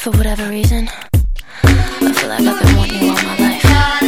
For whatever reason, I feel like I've been wanting you all my life.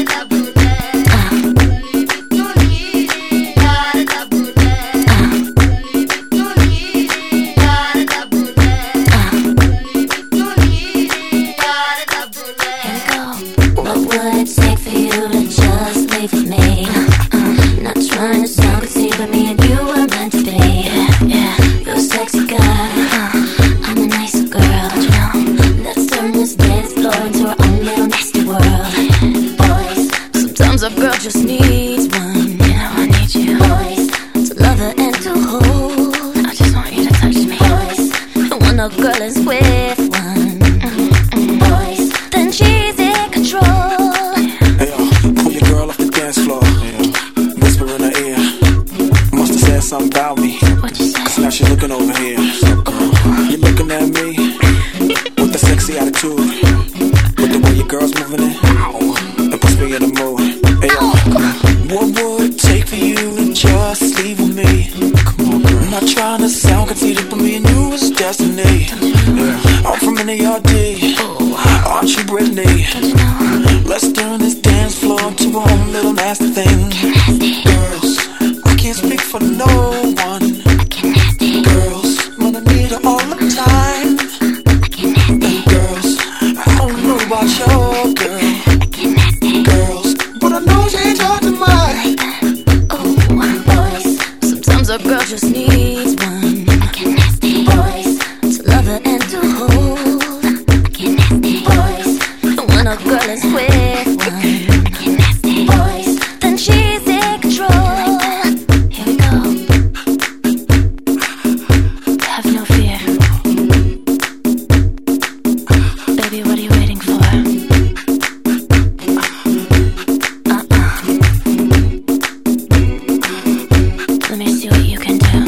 What would it take for you to just leave with me? Not trying to sound conceited, but me and you were meant to be. Yeah, you're a sexy guy, I'm a nice girl. Let's turn this dance floor into our own little nasty world. Boys, Sometimes a girl just needs one. You know I need you. boys, To love her and to hold. I just want you to touch me. boys, And when a girl is with one, boys, then she's in control. Hey yo, pull your girl off the dance floor. Whisper in her ear. Must have said something about me. What you say? Cause now she looking over here. You looking at me with the sexy attitude. With the way your girl's moving it. It puts me in the mood. Hey yo, what would it take for you to just leave with me? Come on, girl. I'm not trying to sound conceited, but me and you was destiny. Yeah. I'm from NARD. Aren't you Brittany? Let's turn this dance floor into our own little nasty thing. Girls, I can't speak for no one. Girls, but I need her all the time. And girls, I don't know about your girl. Girls, but I know she ain't hard to mine. boys, Sometimes a girl just needs one. boys, To love her and to hold. boys, And when a girl is with one, boys, then she's in control. Here we go. Have no fear. Baby, what are you waiting for? Let me see what you can do.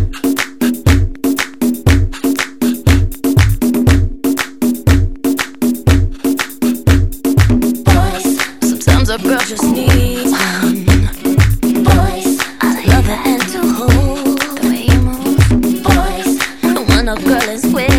boys, Sometimes a girl just needs one. boys, To love her and to hold. The way you move. boys, And when a girl is with